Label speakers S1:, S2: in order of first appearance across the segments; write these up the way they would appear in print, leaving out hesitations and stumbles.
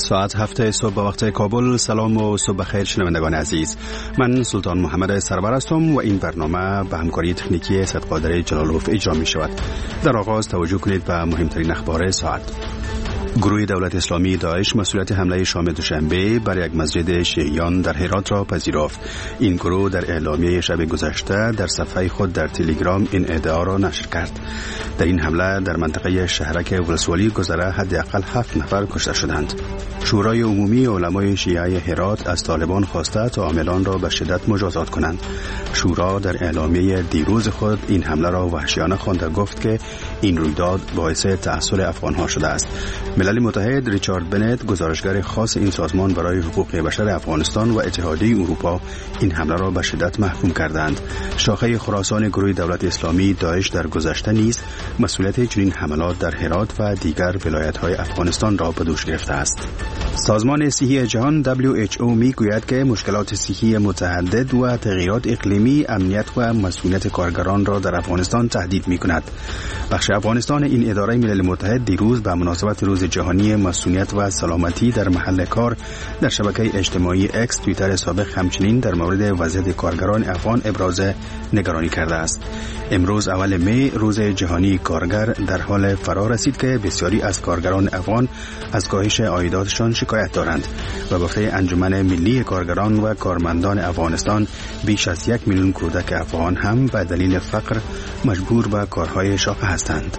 S1: ساعت 7 صبح به وقت کابل. سلام و صبح بخیر شنوندگان عزیز. من سلطان محمد سرور هستم و این برنامه به همکاری تکنیکی صدقادر جلالوف اجرا می شود. در آغاز توجه کنید به مهمترین اخبار ساعت. گروه دولت اسلامی داعش مسئولیت حمله شام دوشنبه بر یک مسجد شیعیان در هرات را پذیرفت. این گروه در اعلامیه شب گذشته در صفحه خود در تلگرام این ادعا را نشر کرد. در این حمله در منطقه شهرک ولسوالی گذره حداقل 7 نفر کشته شدند. شورای عمومی علمای شیعه هرات از طالبان خواسته تا عاملان را به شدت مجازات کنند. شورا در اعلامیه دیروز خود این حمله را وحشیانه خواند و گفت که این رویداد باعث تأثیر افغانها شده است. ملل متحد ریچارد بنت گزارشگر خاص این سازمان برای حقوق بشر افغانستان و اتحادیه اروپا این حمله را به شدت محکوم کردند. شاخه خراسان گروه دولت اسلامی داعش در گذشته نیز مسئولیت چنین حملات در هرات و دیگر ولایت‌های افغانستان را به دوش گرفته است. سازمان صحی جهان WHO میگوید که مشکلات صحی متعدد و تغییرات اقلیمی امنیت و مسئولیت کارگران را در افغانستان تهدید می‌کند. بخش افغانستان این اداره ملل متحد دیروز به مناسبت روز جهانی مسئولیت و سلامتی در محل کار در شبکه اجتماعی اکس توییتر سابق همچنین در مورد وضعیت کارگران افغان ابراز نگرانی کرده است. امروز اول می روز جهانی کارگر در حال فرا رسید که بسیاری از کارگران افغان از کاهش عایداتشان شکایت دارند و گفته انجمن ملی کارگران و کارمندان افغانستان بیش از 1 میلیون کودک افغان هم به دلیل فقر مجبور به کارهای شاقه هستند.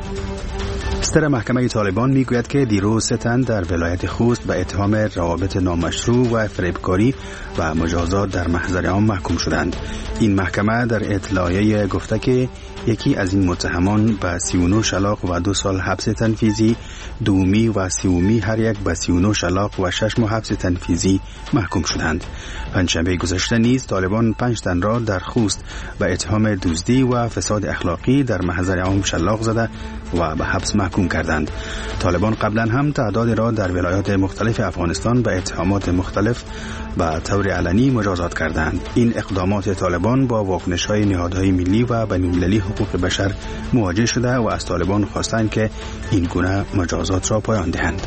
S1: ستر محکمه طالبان میگوید که دیروز 3 تن در ولایت خوست به اتهام روابط نامشروع و فریبکاری و مجازات در محضر عام محکوم شدند. این محکمه در اطلاعیه گفته که یکی از این متهمان به 39 شلاق و 2 سال حبس تنفیذی، دومی و سومی هر یک به 39 شلاق و 6 ماه حبس تنفیذی محکوم شدند. پنجشنبه گذشته نیز طالبان 5 تن را در خوست به اتهام دزدی و فساد اخلاقی در محضر عام شلاق زده و به حبس محکوم کردند. طالبان قبلا هم تعداد را در ولایات مختلف افغانستان به اتهامات مختلف به طور علنی مجازات کردند. این اقدامات طالبان با واکنش‌های نهادهای ملی و بین‌المللی حقوق بشر مواجه شده و از طالبان خواستند که این گونه مجازات را پایان دهند.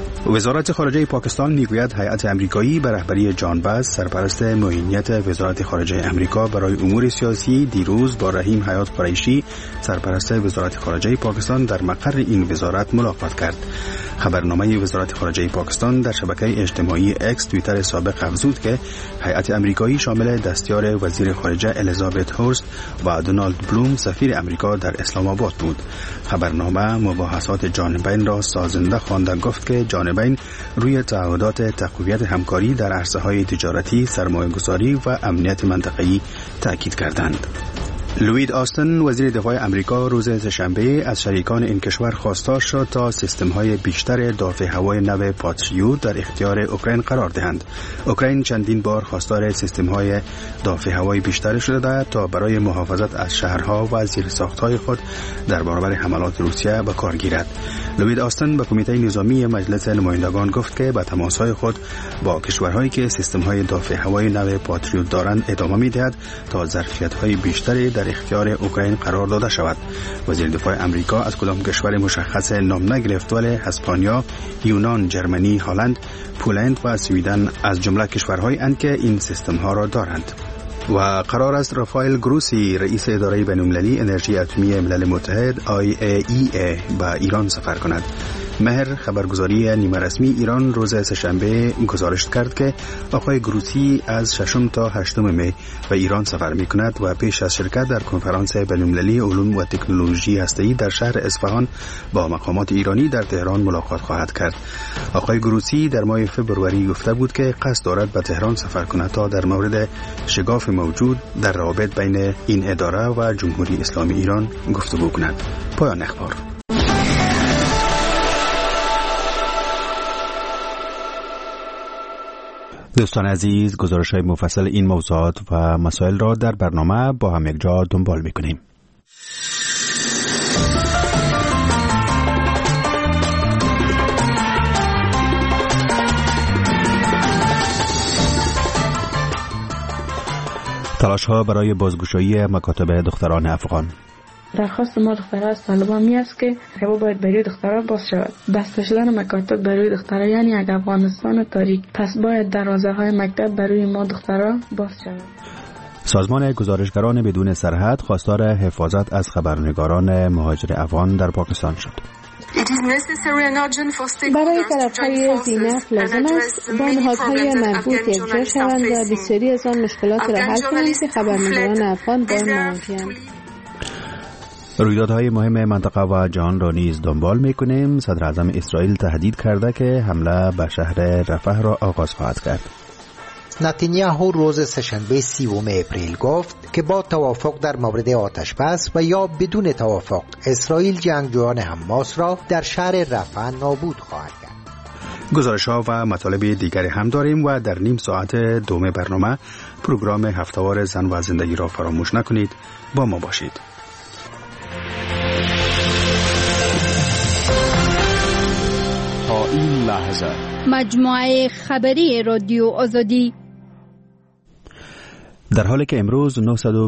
S1: وزارت خارجه پاکستان میگوید هیئت امریکایی به رهبری جان باز سرپرست معینیت وزارت خارجه امریکا برای امور سیاسی دیروز با رحیم حیات قریشی سرپرست وزارت خارجه پاکستان در مقر این وزارت ملاقات کرد. خبرنامه وزارت خارجه پاکستان در شبکه اجتماعی اکس توییتر سابق افزود که هیئت امریکایی شامل دستیار وزیر خارجه الیزابت هورست و دونالد بلوم سفیر امریکا در اسلام آباد بود. خبرنامه مباحثات جانبین را سازنده خواند و گفت که جانبین روی تعهدات تقویت همکاری در عرصه‌های تجارتی، سرمایه‌گذاری و امنیت منطقه‌ای تاکید کردند. لوید آستن وزیر دفاع امریکا روز سه‌شنبه از شریکان این کشور خواستار شد تا سیستم‌های بیشتر دافع هوای نو پاتریوت در اختیار اوکراین قرار دهند. اوکراین چندین بار خواستار سیستم‌های دافع هوای بیشتر شده تا برای محافظت از شهرها و زیرساخت‌های خود در برابر حملات روسیه به کار گیرد. لوید آستن به کمیته نظامی مجلس نمایندگان گفت که به تماس‌های خود با کشورهایی که سیستم‌های دافع هوای نو پاتریوت دارند ادامه می‌دهد تا ظرفیت‌های بیشتری در اختیار اوکراین قرار داده شود. وزیر دفاع امریکا از کدام کشور مشخص نام نگرفت ولی اسپانیا، یونان، جرمنی، هلند، پولند و سوئدن از جمله کشورهایی اند که این سیستم‌ها را دارند. و قرار است رافائل گروسی رئیس اداره بین‌المللی انرژی اتمی ملل متحد IAEA به ایران سفر کند. مهر خبرگزاری نیمه رسمی ایران روز سه‌شنبه گزارش کرد که آقای گروسی از 6 تا 8 می به ایران سفر می‌کند و پیش از شرکت در کنفرانس بین‌المللی علوم و تکنولوژی هسته‌ای در شهر اصفهان با مقامات ایرانی در تهران ملاقات خواهد کرد. آقای گروسی در ماه فوریه گفته بود که قصد دارد به تهران سفر کند تا در مورد شگاف موجود در روابط بین این اداره و جمهوری اسلامی ایران گفتگو کند. پایان اخبار. دوستان عزیز، گزارش‌های مفصل این موضوعات و مسائل را در برنامه با هم یکجا دنبال می‌کنیم. تلاش‌ها برای بازگشایی مکاتب دختران افغان.
S2: درخواست ما دخترها از طالبان می است که مکاتب باید برای دخترها باز شود. بسته شدن مکاتب برای دخترها یعنی یک افغانستان تاریک، پس باید دروازه های مکتب برای ما دخترها باز شود.
S1: سازمان گزارشگران بدون سرحد خواستار حفاظت از خبرنگاران مهاجر افغان در پاکستان شد.
S3: برای طرفهای زینف لازم است با نهادهای مربوط یکجا شوند و بسیاری از آن مشکلات را حل کنند که خبرنگاران افغان با آن مواجه‌اند.
S1: رویدادهای مهم منطقه و جهان را نیز دنبال می‌کنیم. صدر اعظم اسرائیل تهدید کرده که حمله به شهر رفح را آغاز خواهد کرد.
S4: نتانیاهو روز سه‌شنبه 30 اپریل گفت که با توافق در مورد آتش بس و یا بدون توافق اسرائیل جنگجویان حماس را در شهر رفح نابود خواهد کرد.
S1: گزارش‌ها و مطالب دیگری هم داریم و در نیم ساعت دوم برنامه پروگرام هفته‌وار زن و زندگی را فراموش نکنید. با ما باشید.
S5: تا این لحظه
S6: مجموعه خبری رادیو آزادی.
S1: در حالی که امروز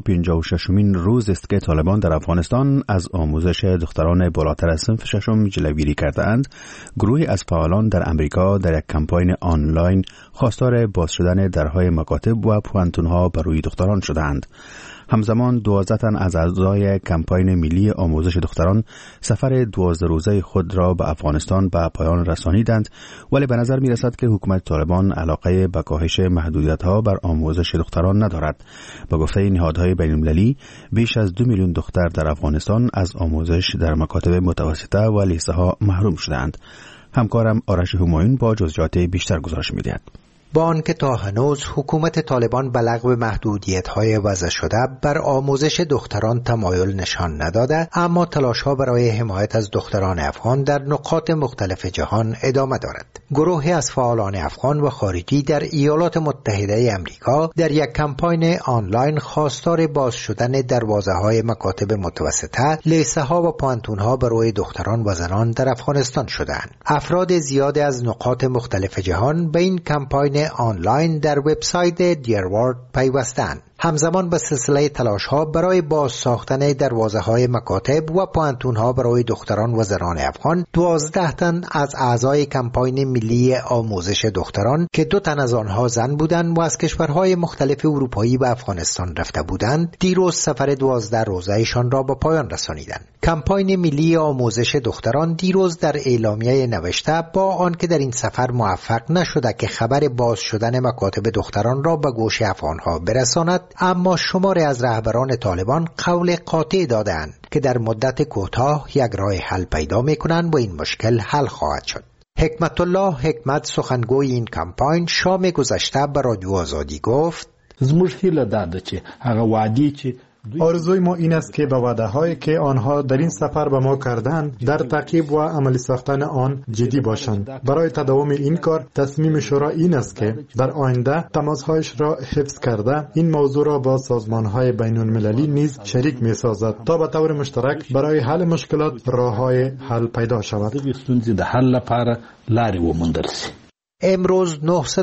S1: 956مین روز است که طالبان در افغانستان از آموزش دختران بالاتر از صنف ششم جلوگیری کرده‌اند، گروهی از فعالان در امریکا در یک کمپاین آنلاین خواستار باز شدن درهای مکاتب و پوانتون‌ها برای دختران شدند. همزمان 12 تن از اعضای کمپاین ملی آموزش دختران سفر 12 روزه خود را به افغانستان به پایان رسانیدند، ولی به نظر می رسد که حکومت طالبان علاقه به کاهش محدودیت‌ها بر آموزش دختران ندارد. با گفته نهادهای بین‌المللی بیش از 2 میلیون دختر در افغانستان از آموزش در مکاتب متوسطه و لیسه‌ها محروم شدند. همکارم آرش همایون با جزئیات بیشتر گزارش می‌دهد.
S4: با آنکه تا هنوز حکومت طالبان به لغو محدودیت‌های وضع شده بر آموزش دختران تمایل نشان نداده، اما تلاش‌ها برای حمایت از دختران افغان در نقاط مختلف جهان ادامه دارد. گروهی از فعالان افغان و خارجی در ایالات متحده آمریکا در یک کمپاین آنلاین خواستار باز شدن دروازه‌های مکاتب متوسطه، لیسه‌ها و پوانتون‌ها برای دختران و زنان در افغانستان شدند. افراد زیادی از نقاط مختلف جهان به این کمپاین آنلاین در وبسایت دیر ورلد پیوستند. همزمان به سلسله تلاش‌ها برای باز ساختن دروازه‌های مکاتب و پوانتون‌ها برای دختران و زنان افغان، 12 تن از اعضای کمپاین ملی آموزش دختران که 2 تن از آنها زن بودند و از کشورهای مختلف اروپایی به افغانستان رفته بودند، دیروز سفر 12 روزه‌شان را به پایان رسانیدند. کمپاین ملی آموزش دختران دیروز در اعلامیه نوشته با آنکه در این سفر موفق نشده که خبر باز شدن مکاتب دختران را به گوش افغان‌ها برساند، اما شماری از رهبران طالبان قول قاطع دادند که در مدت کوتاه یک راه حل پیدا می‌کنند و این مشکل حل خواهد شد. حکمت الله حکمت سخنگوی این کمپاین شام گذشته به رادیو آزادی گفت:
S5: زموږ هیله ده چې هغه وعدې چې
S7: آرزوی ما این است که به وعده‌هایی که آنها در این سفر به ما کردند در تعقیب و عملی ساختن آن جدی باشند. برای تداوم این کار تصمیم شورا این است که در آینده تماس‌هایش را حفظ کرده این موضوع را با سازمان‌های بین‌المللی نیز شریک می‌سازد تا به طور مشترک برای حل مشکلات راه‌های حل پیدا شود.
S5: ستونزې د حل لپاره لارې وموندل شي.
S4: امروز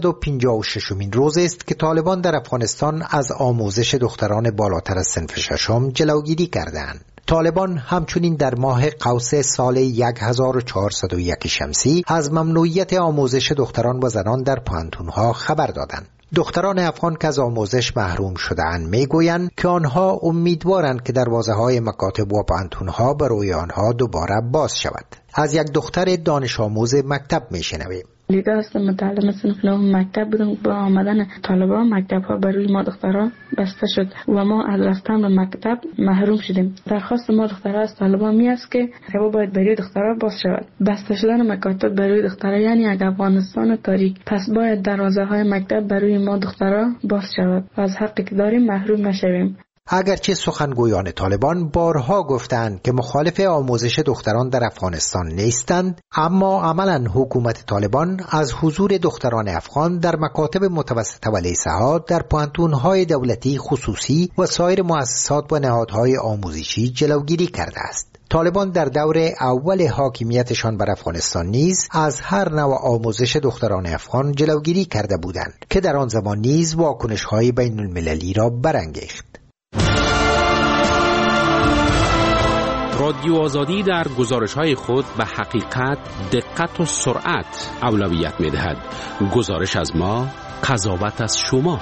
S4: 956مین روز است که طالبان در افغانستان از آموزش دختران بالاتر از صنف ششم جلوگیری کردند. طالبان همچنین در ماه قوس سال 1401 شمسی از ممنوعیت آموزش دختران و زنان در پوانتون‌ها خبر دادند. دختران افغان که از آموزش محروم شده‌اند میگویند که آنها امیدوارند که دروازه‌های مکاتب و پوانتون‌ها برای آنها دوباره باز شود. از یک دختر دانش آموز مکتب میشنویم.
S2: لیده هستم متعلم صنف نهم مکتب بودم. با آمدن طالبان مکتب ها برای ما دخترها بسته شد و ما از رفتن به مکتب محروم شدیم. درخواست ما دخترها از طالبان می است که مکتب باید برای دخترها باز شود. بسته شدن مکاتب برای دخترها یعنی یک افغانستان تاریک، پس باید دروازه های مکتب برای ما دخترها باز شود و از حقی که داریم محروم نشویم.
S4: اگرچه سخنگویان طالبان بارها گفتند که مخالف آموزش دختران در افغانستان نیستند، اما عملاً حکومت طالبان از حضور دختران افغان در مکاتب متوسطه و لیسه‌ها، در پوانتون‌های دولتی، خصوصی و سایر مؤسسات و نهادهای آموزشی جلوگیری کرده است. طالبان در دور اول حاکمیتشان بر افغانستان نیز از هر نوع آموزش دختران افغان جلوگیری کرده بودند که در آن زمان نیز واکنش‌های بین‌المللی را برانگیخت.
S8: رادیو آزادی در گزارش‌های خود به حقیقت، دقت و سرعت اولویت می‌دهد. گزارش از ما، قضاوت از شما.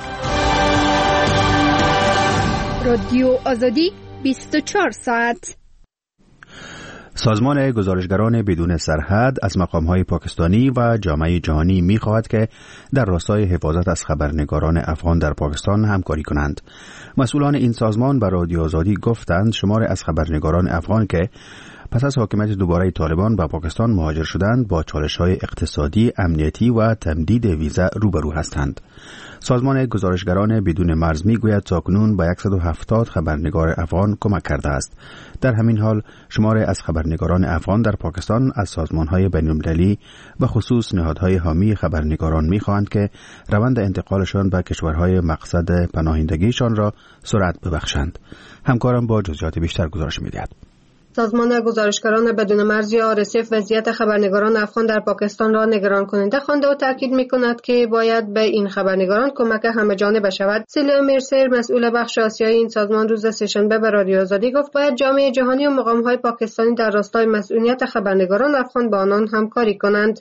S6: رادیو آزادی 24 ساعت.
S1: سازمان گزارشگران بدون سرحد از مقام‌های پاکستانی و جامعه جهانی می‌خواهد که در راستای حفاظت از خبرنگاران افغان در پاکستان همکاری کنند. مسئولان این سازمان به رادیو آزادی گفتند شمار از خبرنگاران افغان که پس از حاکمیت دوباره طالبان به پاکستان مهاجر شدند با چالش‌های اقتصادی، امنیتی و تمدید ویزا روبرو هستند. سازمان گزارشگران بدون مرز میگوید تاکنون به 170 خبرنگار افغان کمک کرده است. در همین حال شمار از خبرنگاران افغان در پاکستان از سازمان‌های بین‌المللی و خصوص نهادهای حامی خبرنگاران می‌خواهند که روند انتقالشان به کشورهای مقصد پناهندگیشان را سرعت ببخشند. همکارم با جزئیات بیشتر گزارش می‌دهد.
S9: سازمان گزارشگران بدون مرز یا RSF وضعیت خبرنگاران افغان در پاکستان را نگران کننده خوانده و تاکید می‌کند که باید به این خبرنگاران کمک همه‌جانبه شود. سیلیا مرسر مسئول بخش آسیایی این سازمان روز سه‌شنبه به رادیو آزادی گفت باید جامعه جهانی و مقام‌های پاکستانی در راستای مسئولیت خبرنگاران افغان با آنان همکاری کنند.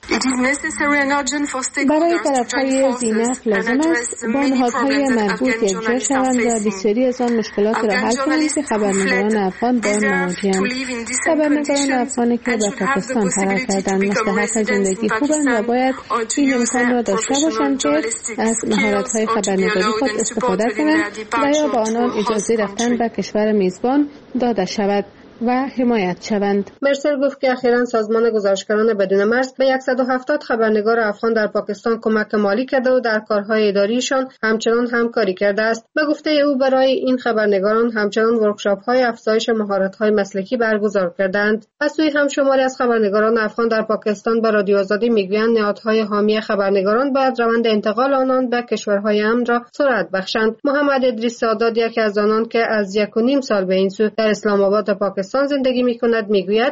S3: برای طرف‌های زینف لازم است با نهادهای مربوط یکجا شوند و بسیاری از آن مشکلات را حل کنند که خبرنگاران افغان با آن مواجه‌اند. خبرنگاران افغانی که به پاکستان فرار کردند مستحق زندگی خوبند و باید این امکان را داشته باشند که از مهارت‌های خبرنگاری خود استفاده کنند و یا با آنان اجازه رفتن به کشور میزبان داده شود و حمایت شوند.
S9: مرسل گفت که اخیراً سازمان گزارشگران بدون مرز به 170 خبرنگار افغان در پاکستان کمک مالی کرده و در کارهای اداریشان همچنان همکاری کرده است. به گفته او برای این خبرنگاران همچنان ورکشاپ‌های افزایش مهارت‌های مسلکی برگزار کردند. از سوی هم شماری از خبرنگاران افغان در پاکستان به رادیو آزادی میگویند نهادهای حامی خبرنگاران باید روند انتقال آنان به کشورهای امن را سرعت بخشند. محمد ادریس سادات یکی از آنان که از 1.5 سال به این سو در اسلام آباد پاکستان زندگی می‌کند میگوید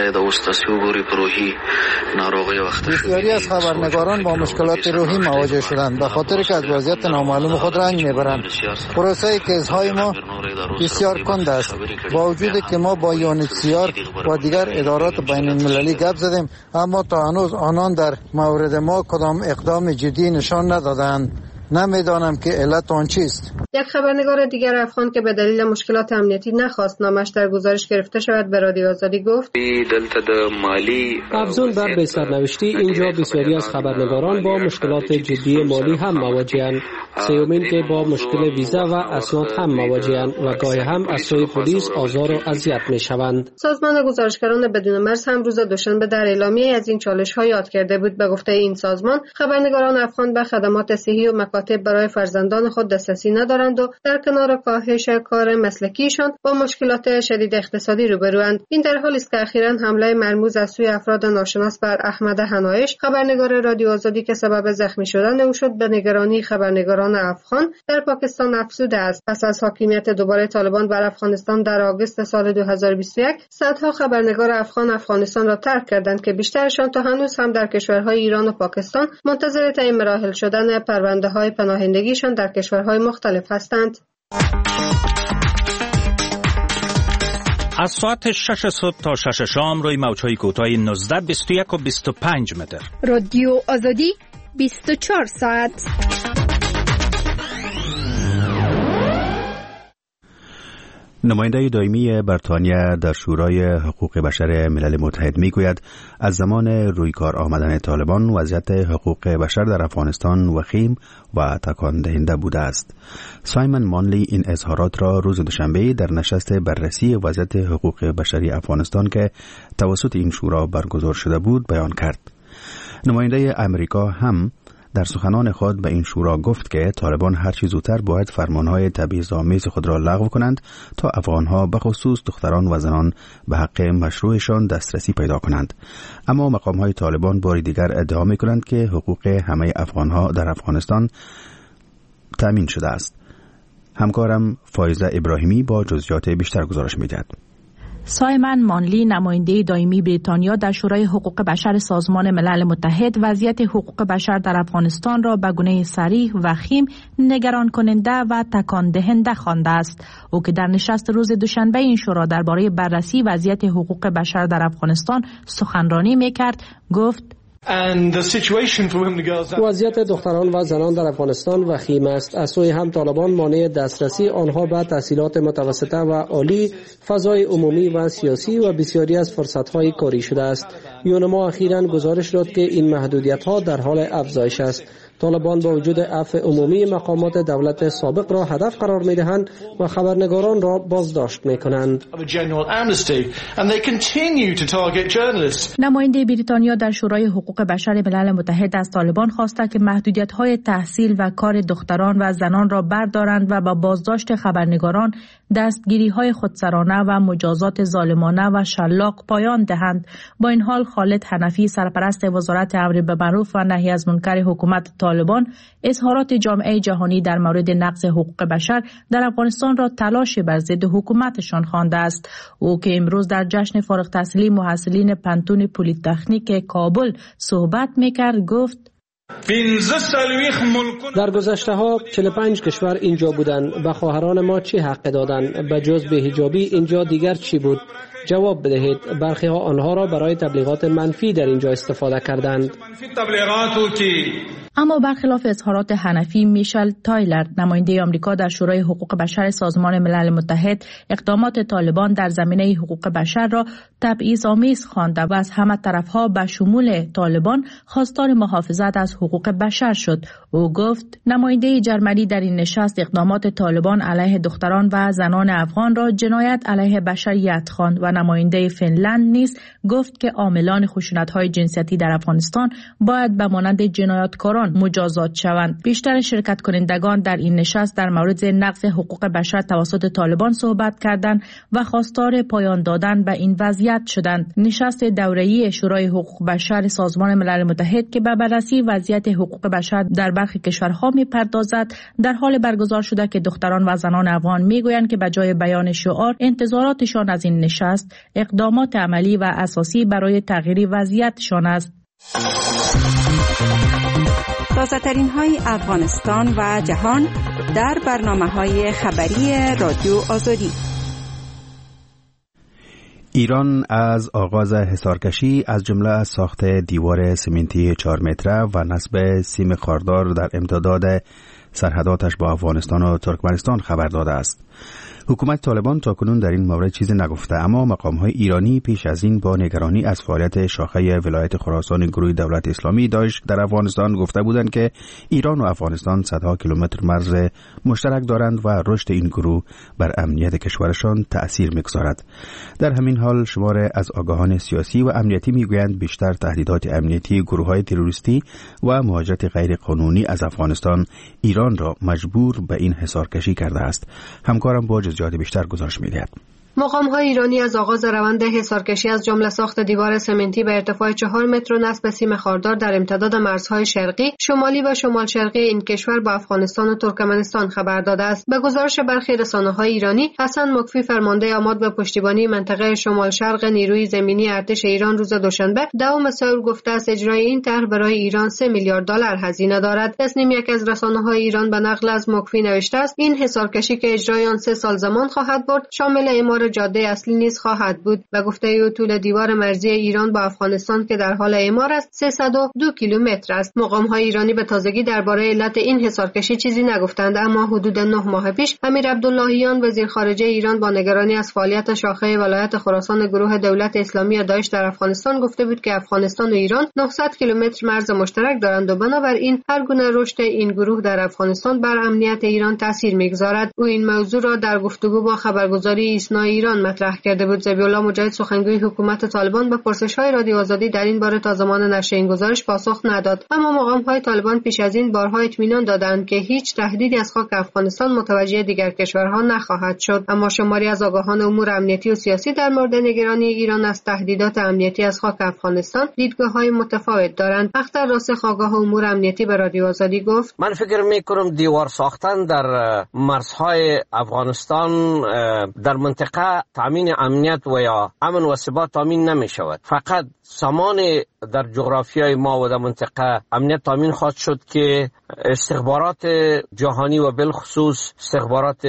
S10: بسیاری از خبرنگاران با مشکلات روحی مواجه شدند به خاطر که از وضعیت نامعلوم خود رنج میبرند. پروسه کیس‌های ما بسیار کند است. با وجودی که ما با UNHCR و دیگر ادارات بین‌المللی گپ زدیم اما تا هنوز آنان در مورد ما کدام اقدام جدی نشان ندادند. نمیدانم که علت آن چیست.
S9: یک خبرنگار دیگر افغان که به دلیل مشکلات امنیتی نخواست نامش در گزارش گرفته شود به رادیو آزادی گفت
S11: افزون بر به سرنوشتی اینجا بسیاری از خبرنگاران با مشکلات جدی مالی هم مواجه‌اند. سومین که با مشکل ویزا و اسناد هم مواجه‌اند و گاهی هم از سوی پلیس آزار و اذیت می‌شوند.
S9: سازمان گزارشگران بدون مرز هم روز دوشنبه در اعلامیه از این چالش‌ها یاد کرده بود. به گفته این سازمان خبرنگاران افغان به خدمات صحی و مکاتب برای فرزندان خود دسترسی ندارند و در کنار کاهش کار مسلکیشان با مشکلات شدید اقتصادی روبروند. این در حالی است که اخیراً حمله مرموز از سوی افراد ناشناس بر احمد حنایش خبرنگار رادیو آزادی که سبب زخمی شدن او شد به نگرانی خبرنگاران افغان در پاکستان افزوده است. پس از حاکمیت دوباره طالبان بر افغانستان در آگوست سال 2021 صدها خبرنگار افغانستان را ترک کردند که بیشترشان تا هنوز هم در کشورهای ایران و پاکستان منتظر تعیین مراحل شدن پرونده‌های پناهندگیشان در کشورهای مختلف هستند.
S12: از ساعت 6 صبح تا 6 شام روی موج‌های کوتاه 19، 21 و 25 متر.
S6: رادیو آزادی 24 ساعت.
S1: نماینده دائمی بریتانیا در شورای حقوق بشر ملل متحد میگوید از زمان روی کار آمدن طالبان وضعیت حقوق بشر در افغانستان وخیم و تکان دهنده بوده است. سایمون مانلی این اظهارات را روز دوشنبه در نشست بررسی وضعیت حقوق بشری افغانستان که توسط این شورا برگزار شده بود بیان کرد. نماینده امریکا هم در سخنان خود به این شورا گفت که طالبان هر چه زودتر باید فرمانهای تبعیض‌آمیز خود را لغو کنند تا افغانها به خصوص دختران و زنان به حق مشروعشان دسترسی پیدا کنند. اما مقامهای طالبان بار دیگر ادعا می‌کنند که حقوق همه افغانها در افغانستان تامین شده است. همکارم فایزه ابراهیمی با جزئیات بیشتر گزارش می‌دهد.
S13: سایمن مانلی نماینده دائمی بریتانیا در شورای حقوق بشر سازمان ملل متحد وضعیت حقوق بشر در افغانستان را به گونه صریح و خیم نگران کننده و تکان دهنده خوانده است. او که در نشست روز دوشنبه این شورا درباره بررسی وضعیت حقوق بشر در افغانستان سخنرانی می‌کرد گفت
S11: وضعیت دختران و زنان در افغانستان وخیم است. از سوی هم طالبان مانع دسترسی آنها به تحصیلات متوسطه و عالی، فضای عمومی و سیاسی و بسیاری از فرصت‌های کاری شده است. یونما اخیراً گزارش داد که این محدودیت‌ها در حال افزایش است. طالبان با وجود عفو عمومی مقامات دولت سابق را هدف قرار می‌دهند و خبرنگاران را بازداشت می‌کنند.
S13: نماینده بریتانیا در شورای حقوق بشر ملل متحد از طالبان خواسته که محدودیت‌های تحصیل و کار دختران و زنان را بردارند و با بازداشت خبرنگاران، دستگیری‌های خودسرانه و مجازات ظالمانه و شلاق پایان دهند. با این حال خالد حنفی سرپرست وزارت امر بالمعروف و نهی از منکر حکومت طالبان اظهارات جامعه جهانی در مورد نقض حقوق بشر در افغانستان را تلاش بر ضد حکومتشان خوانده است. او که امروز در جشن فارغ التحصیلی محصلین پنتون پلی‌تکنیک کابل صحبت می‌کرد گفت:
S11: در گذشته ها 45 کشور اینجا بودند. به خواهران ما چی حق دادند؟ به جز بی‌حجابی اینجا دیگر چی بود؟ جواب بدهید. برخی ها آنها را برای تبلیغات منفی در اینجا استفاده کردند.
S13: اما برخلاف اظهارات حنفی، میشل تایلر نماینده آمریکا در شورای حقوق بشر سازمان ملل متحد اقدامات طالبان در زمینه حقوق بشر را تبعیض‌آمیز خوانده و از همه طرفها به شمول طالبان خواستار محافظت از حقوق بشر شد. او گفت نماینده جرمنی در این نشست اقدامات طالبان علیه دختران و زنان افغان را جنایت علیه بشریت خواند و نماینده فنلند نیز گفت که عاملان خشونت‌های جنسیتی در افغانستان باید به مانند جنایتکاران مجازات شوند. بیشتر شرکت کنندگان در این نشست در مورد نقض حقوق بشر توسط طالبان صحبت کردند و خواستار پایان دادن به این وضعیت شدند. نشست دوره‌ای شورای حقوق بشر سازمان ملل متحد که به بررسی وضعیت حقوق بشر در برخی کشورها می‌پردازد در حال برگزار شده که دختران و زنان افغان می‌گویند که به جای بیان شعار، انتظاراتشان از این نشست اقدامات عملی و اساسی برای تغییر وضعیتشان است.
S14: تازه‌ترین های افغانستان و جهان در برنامه‌های خبری رادیو آزادی.
S1: ایران از آغاز حصارکشی از جمله از ساخت دیوار سمنتی 4 متره و نصب سیم خاردار در امتداد سرحداتش با افغانستان و ترکمنستان خبر داده است. حکومت طالبان تاکنون در این مورد چیزی نگفته، اما مقام‌های ایرانی پیش از این با نگرانی از فعالیت شاخه ولایت خراسان گروه دولت اسلامی داعش در افغانستان گفته بودند که ایران و افغانستان صدها کیلومتر مرز مشترک دارند و رشد این گروه بر امنیت کشورشان تأثیر می‌گذارد. در همین حال شمار از آگاهان سیاسی و امنیتی می‌گویند بیشتر تهدیدات امنیتی گروه‌های تروریستی و مهاجرت غیر قانونی از افغانستان ایران را مجبور به این حصارکشی کرده است. همکارم با جزئیات بیشتر گزارش می‌دهد.
S9: مقام‌های ایرانی از آغاز روند حصارکشی از جمله ساخت دیوار سمنتی به ارتفاع 4 متر و نصب سیم خاردار در امتداد مرزهای شرقی، شمالی و شمال شرقی این کشور با افغانستان و ترکمنستان خبر داده است. به گزارش برخی رسانه‌های ایرانی، حسن مکفی فرمانده آماد به پشتیبانی منطقه شمال شرق نیروی زمینی ارتش ایران روز دوشنبه 10 سئول گفته است اجرای این طرح برای ایران 3 میلیارد دلار هزینه دارد. تصنیم یک از رسانه‌های ایران به نقل از مکفی نوشته است این حصارکشی که اجرای آن 3 سال زمان خواهد برد شامل اعمار جاده اصلی نیز خواهد بود. به گفته او طول دیوار مرزی ایران با افغانستان که در حال اعمار است 302 کیلومتر است. مقام‌های ایرانی به تازگی درباره علت این حصارکشی چیزی نگفتند، اما حدود 9 ماه پیش امیر عبداللهیان وزیر خارجه ایران با نگرانی از فعالیت شاخه ولایت خراسان گروه دولت اسلامی داعش در افغانستان گفته بود که افغانستان و ایران 900 کیلومتر مرز مشترک دارند و بنابراین هر گونه رشد این گروه در افغانستان بر امنیت ایران تاثیر می‌گذارد. او این موضوع را در گفتگو با خبرگزاری ایسنا ایران مطرح کرده بود. ذبیح‌الله مجاهد سخنگوی حکومت طالبان به پرسش‌های رادیو آزادی در این باره تا زمان نشر این گزارش پاسخ نداد، اما مقام‌های طالبان پیش از این بارها اطمینان دادند که هیچ تهدیدی از خاک افغانستان متوجه دیگر کشورها نخواهد شد. اما شماری از آگاهان امور امنیتی و سیاسی در مورد نگرانی ایران از تهدیدات امنیتی از خاک افغانستان دیدگاه‌های متفاوت دارند. اختر راسخ آگاه امور امنیتی به رادیو آزادی گفت:
S15: من فکر می‌کنم دیوار ساختن در مرزهای افغانستان در منطقه منطقه تامین امنیت و یا امن و ثبات تامین نمی شود. فقط زمان در جغرافیای ما و در منطقه امنیت تامین خواهد شد که استخبارات جهانی و بالخصوص استخبارات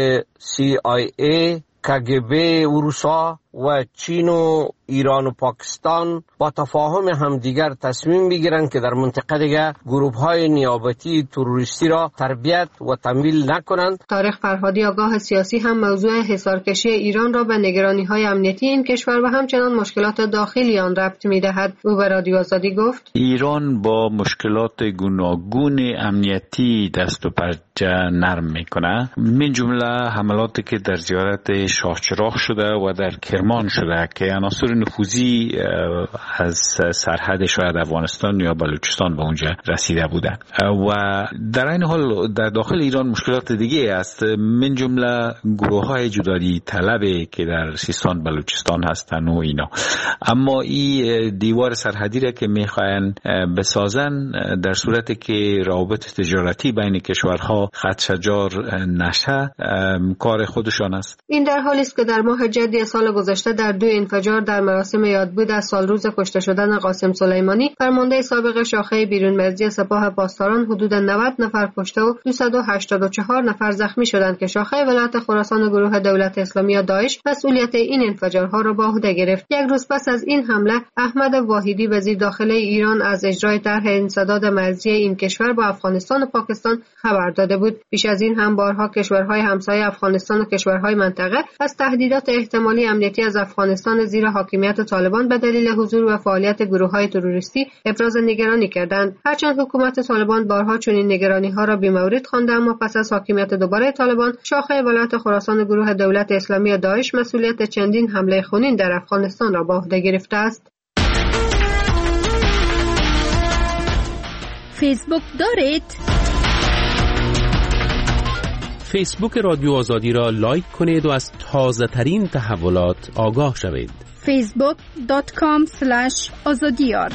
S15: CIA، KGB روسا و چین و ایران و پاکستان با تفاهم همدیگر تصمیم بگیرند که در منطقه دیگه گروه‌های نیابتی تروریستی را تربیت و تمویل نکنند.
S9: طارق فرهادی آگاه سیاسی هم موضوع حصارکشی ایران را به نگرانی‌های امنیتی این کشور و همچنان مشکلات داخلی آن ربط می‌دهد. او به رادیو آزادی گفت:
S16: ایران با مشکلات گوناگون امنیتی دست و پنجه نرم می‌کنه، من جمله حملاتی که در زیارت شاه چراغ شده و در کرمان شده که عناصر نفوذی از سرحد شاید افغانستان یا بلوچستان به اونجا رسیده بودن و در این حال در داخل ایران مشکلات دیگه است، من جمله گروه‌های جدایی طلبه که در سیستان بلوچستان هستن و اینا. اما این دیوار سرحدی را که میخواین بسازن در صورتی که روابط تجارتی بین کشورها خط شجار نشه کار خودشان است.
S9: این در حالی است که در ماه جدی سال گذشته در 2 انفجار در مراسم یادبود از سالروز کشته شدن قاسم سلیمانی، فرمانده سابق شاخه بیرونمرزی سپاه پاسداران، حدود 90 نفر کشته و 284 نفر زخمی شدند که شاخه ولایت خراسان گروه دولت اسلامی داعش مسئولیت این انفجارها را به عهده گرفت. یک روز پس از این حمله، احمد واحدی وزیر داخله ایران از اجرای طرح انسداد مرزی این کشور با افغانستان و پاکستان خبر داده بود. پیش از این هم بارها کشورهای همسایه افغانستان و کشورهای منطقه از تهدیدات احتمالی امنیتی از افغانستان زیر حاکمیت طالبان به دلیل حضور و فعالیت گروه‌های تروریستی ابراز نگرانی کردند. هرچند حکومت طالبان بارها چنین نگرانی‌ها را بی‌مورد خوانده، اما پس از حاکمیت دوباره طالبان، شاخه ولایت خراسان گروه دولت اسلامی داعش مسئولیت چندین حمله خونین در افغانستان را به عهده گرفته است.
S6: فیسبوک دارید؟
S8: فیسبوک رادیو آزادی را لایک کنید و از تازه ترین تحولات آگاه شوید.
S6: facebook.com/azadiyar.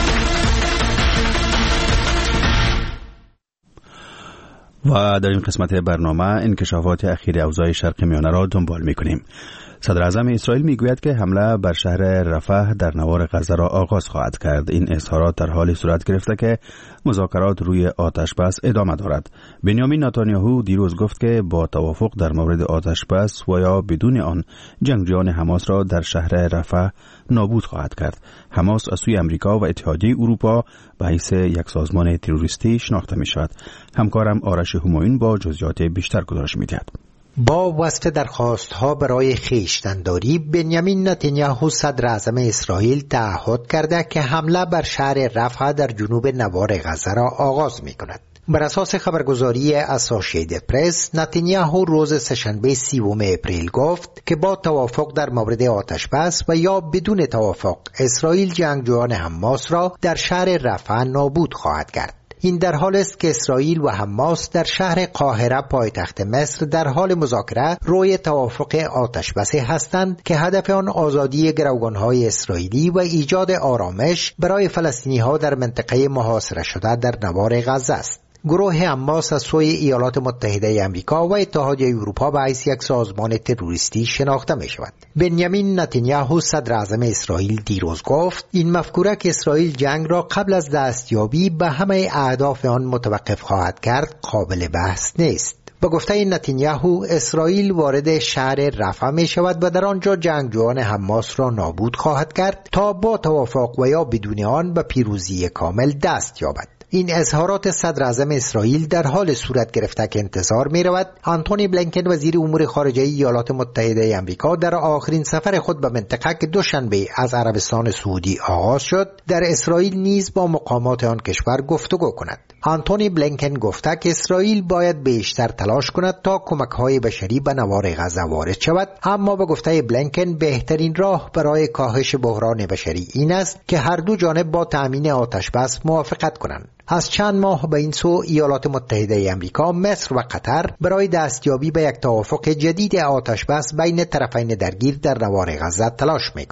S1: و در این قسمت برنامه انکشافات اخیر اوضاع شرق میانه را دنبال می‌کنیم. صدر اعظم اسرائیل میگوید که حمله بر شهر رفح در نوار غزه را آغاز خواهد کرد. این اظهارات در حالی صورت گرفته که مذاکرات روی آتش بس ادامه دارد. بنیامین نتانیاهو دیروز گفت که با توافق در مورد آتش بس و یا بدون آن جنگجویان حماس را در شهر رفح نابود خواهد کرد. حماس از سوی امریکا و اتحادیه اروپا به حیث یک سازمان تروریستی شناخته می شود. همکارم آرش همایون با جزئیات بیشتر گزارش می‌دهد.
S4: با وصف درخواست‌ها برای خویشتن‌داری، بنیامین نتانیاهو صدر اعظم اسرائیل تعهد کرده که حمله بر شهر رفح در جنوب نوار غزه را آغاز می‌کند. بر اساس خبرگزاری اسوسییتد پرس، نتانیاهو روز سه‌شنبه 30 اپریل گفت که با توافق در مورد آتش بس و یا بدون توافق، اسرائیل جنگجویان حماس را در شهر رفح نابود خواهد کرد. این در حال است که اسرائیل و حماس در شهر قاهره پایتخت مصر در حال مذاکره روی توافق آتش بس هستند که هدف آن آزادی گروگان‌های اسرائیلی و ایجاد آرامش برای فلسطینی‌ها در منطقه محاصره شده در نوار غزه است. گروه حماس از سوی ایالات متحده آمریکا و اتحادیه اروپا به حیث یک سازمان تروریستی شناخته می شود. بنیامین نتانیاهو صدر اعظم اسرائیل دیروز گفت این مفکوره که اسرائیل جنگ را قبل از دستیابی به همه اهداف آن متوقف خواهد کرد قابل بحث نیست. با گفته نتانیاهو، اسرائیل وارد شهر رفح می شود و در آنجا جنگجویان حماس را نابود خواهد کرد تا با توافق و یا بدون آن به پیروزی کامل دست یابد. این اظهارات صدر اعظم اسرائیل در حال صورت گرفته که انتظار می رود آنتونی بلینکن وزیر امور خارجه ایالات متحده آمریکا در آخرین سفر خود به منطقه که دوشنبه از عربستان سعودی آغاز شد، در اسرائیل نیز با مقامات آن کشور گفتگو کند. آنتونی بلینکن گفته که اسرائیل باید بیشتر تلاش کند تا کمک‌های بشری به نوار غزه وارد شود، اما به گفته بلینکن بهترین راه برای کاهش بحران بشری این است که هر دو جانب با تأمین آتش بس موافقت کنند. از چند ماه به این سو ایالات متحده آمریکا، مصر و قطر برای دستیابی به یک توافق جدید آتش بس بین طرفین درگیر در نوار غزه تلاش می‌کنند.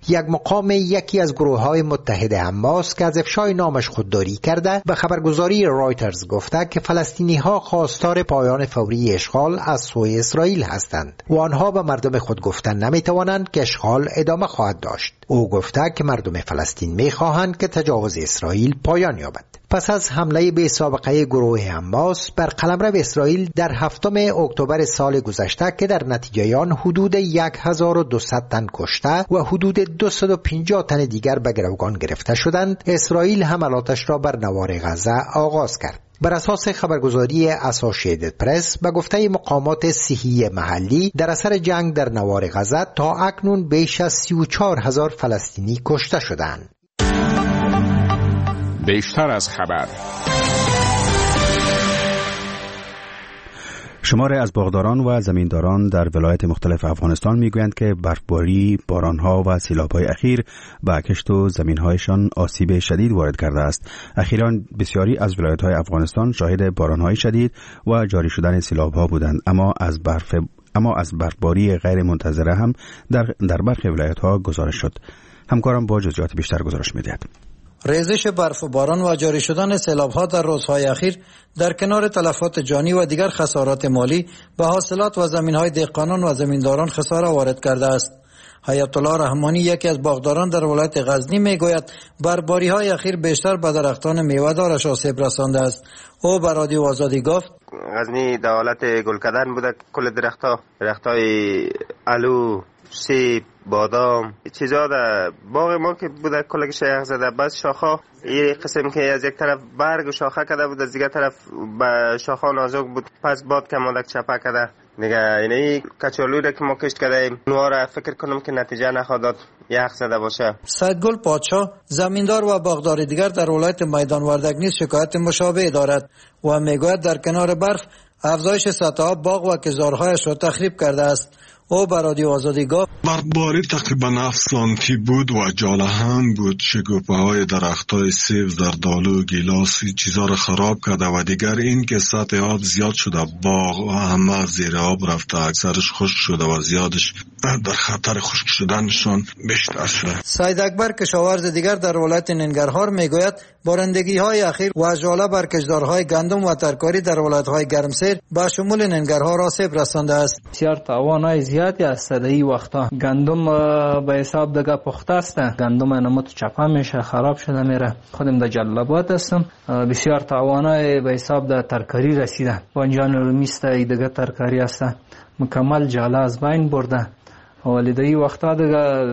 S4: یک مقام یکی از گروه‌های متحد حماس که از افشای نامش خودداری کرده به خبرگزاری رایترز گفته که فلسطینی‌ها خواستار پایان فوری اشغال از سوی اسرائیل هستند و آنها به مردم خود گفتن نمی‌توانند که اشغال ادامه خواهد داشت. او گفته که مردم فلسطین می‌خواهند که تجاوز اسرائیل پایان یابد. پس از حمله بی سابقه گروه حماس بر قلمرو اسرائیل در 7 اکتبر سال گذشته که در نتیجه آن حدود 1200 تن کشته و حدود 250 تن دیگر به گروگان گرفته شدند، اسرائیل حملاتش را بر نوار غزه آغاز کرد. بر اساس خبرگزاری اسوسییتد پرس به گفته مقامات صحی محلی، در اثر جنگ در نوار غزه تا اکنون بیش از 34,000 فلسطینی کشته شدند.
S8: بیشتر از خبر.
S1: شماری از باغداران و زمینداران در ولایت مختلف افغانستان میگویند که برفباری، بارانها و سیلاب‌های اخیر به کشت و زمین‌هایشان آسیب شدید وارد کرده است. اخیراً بسیاری از ولایت‌های افغانستان شاهد باران‌های شدید و جاری شدن سیلاب‌ها بودند، اما از برفباری غیر منتظره هم در برخی ولایت‌ها گزارش شد. همکارم با جزئیات بیشتر گزارش می‌دهد.
S10: ریزش برف و باران و جاری شدن سیلاب‌ها در روزهای اخیر در کنار تلفات جانی و دیگر خسارات مالی به حاصلات و زمین‌های دهقانان و زمینداران خساره وارد کرده است. حیات الله رحمانی یکی از باغداران در ولایت غزنی میگوید برفباری‌های اخیر بیشتر به درختان میوه‌دارش آسیب رسانده است. او به رادیو آزادی گفت
S17: غزنی در حالت گل کردن بوده، کل درخت‌های الو، سیب، بادام، چیزا در باغ ما که بوده کلش شیخ زده، بس شاخه یه قسم که از یک طرف برگ و شاخه کرده بود، از دیگر طرف به شاخه نازک بود، پس باد کمالک چپه کرده دیگه. یعنی کچالوی را که ما کشت کردیم نوارا فکر کنم که نتیجه نخواهد داد، یخ زده باشه.
S10: سیدگل پادشاه زمیندار و باغدار دیگر در ولایت میدان وردک نیز شکایت مشابه دارد و میگوید در کنار برف افزایش سطح آب باغ و کشتزارهایش را تخریب کرده است. او به رادیو آزادی گفت
S18: برفباری تقریبا 7 سانتی بود و جاله هم بود. شکوفه های درخت های سیب، زردالو، گیلاس چیزا را خراب کرده و دیگر این که سطح آب زیاد شده، باغ همه زیر آب رفته، اکثرش خشک شده و زیادش در خطر خشک شدنشان بیشتر شده.
S10: سید اکبر کشاورز دیگر در ولایت ننگرهار میگوید بارندگی های اخیر و ژاله بر کشتزارهای گندم و ترکاری در ولایت های گرمسیر به شمول ننگرهار آسیب رسانده است.
S19: بسیار تاوانای زیادی است در این وقتا. گندم به حساب دیگه پخته است، گندم نموت چپه میشه، خراب شده میره. خودم در جلال‌آباد هستم، بسیار تاوانای به حساب در ترکاری رسیده. بانجان رومیست دیگه ترکاری است مکمل جاله از بین برده، ولی در این وقتا دیگه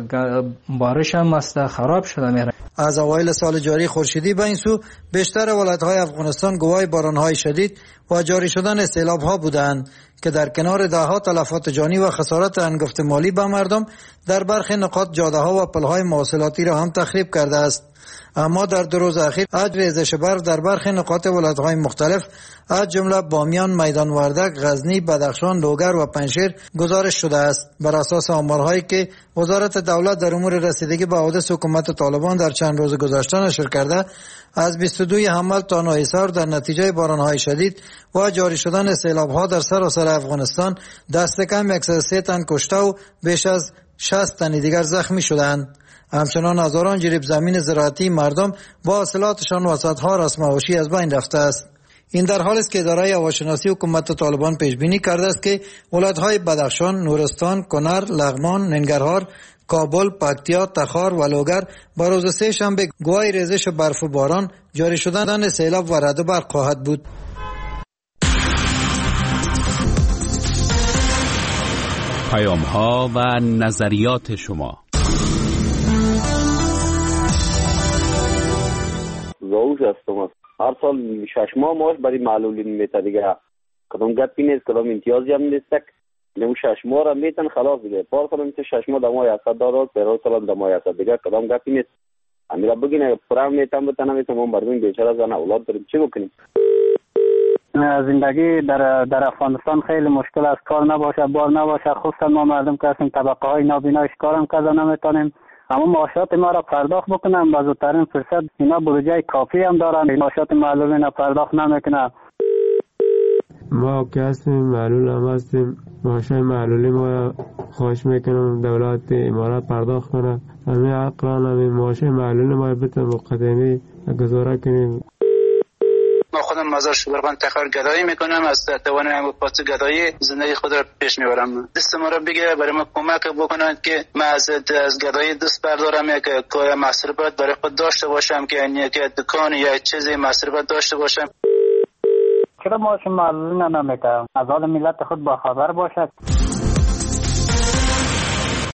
S19: بارش هم است، خراب شده میره.
S10: از اوایل سال جاری خورشیدی به این سو بیشتر ولایت‌های افغانستان گواه باران‌های شدید و جاری شدن سیلاب‌ها بودند که در کنار ده‌ها تلفات جانی و خسارات هنگفت مالی به مردم در برخی نقاط جاده‌ها و پل‌های مواصلاتی را هم تخریب کرده است. اما در 2 روز اخیر از ریزش برف در برخی نقاط ولایت‌های مختلف از جمله بامیان، میدان وردک، غزنی، بدخشان، لوگر و پنجشیر گزارش شده است. بر اساس آمارهایی که وزارت دولت در امور رسیدگی به حوادث حکومت طالبان در چند روز گذشته نشر کرده، از 22 حمل تا نوحصار در نتیجه باران‌های شدید و جاری شدن سیلاب‌ها در سراسر افغانستان دست کم 103 تن کشته و بیش از 60 تن دیگر زخمی شدند. همچنان هزاران جریب زمین زراعتی مردم با حاصلاتشان و صدها رسم‌هاشی از بین رفته است. این در حالی است که اداره هواشناسی حکومت طالبان پیش بینی کرده است که ولایت‌های بدخشان، نورستان، کنر، لغمان، ننگرهار، کابل، پکتیا، تخار و لوگر با روز 3 شنبه گواه ریزش برف و باران، جاری شدن سیلاب و رعد و برق خواهد بود.
S8: پیام‌ها و نظریات شما.
S20: زوج هستم. هر سال 6 ماه ماش برای معلولین میته دیگه. کدام گپی نیست، کدام امتیازی هم نیست. نمو 6 ماه را میتن خلاص دیگه. پارسال میته 6 ماه دمای 100 دلار، پیرو سال دمای 100 دیگه. کدام گپی نیست. امیرا بگین پرام میتم بتنم میتم مردم بیچاره زن اولاد داریم چی بکنیم؟
S21: زندگی در افغانستان خیلی مشکل است. کار نباشه، بار نباشه، خصوصا ما مردم که هستیم طبقه های نابینایش کارم کرده نمیتونیم. اما معاشات ما را پرداخت بکنم با زودترین فرصت. اینا بودجه کافی هم دارن، معاشات معلولین را پرداخت نمیکنن.
S22: ما که هستیم معلول هم هستیم،
S7: معاشای معلولی ما خواهش میکنم دولت امارات پرداخت کنه. همین اقران همین معاشای معلولی ما بتونه مقدمی گزاره کنیم.
S22: ما خودم مزار شبرغان تخار گدایی میکنم، از توان پاس گدایی زندگی خود را پیش میبرم. دست ما را بگیره برای ما کمک بکنند که ما از گدایی دست بردارم، یک کوی مصرفات برای خود داشته باشم، که یک دکان یا چیزی مصرفات داشته باشم.
S21: چرا معاش معلولی نمیکنم؟ از حال ملت خود با خبر باشد.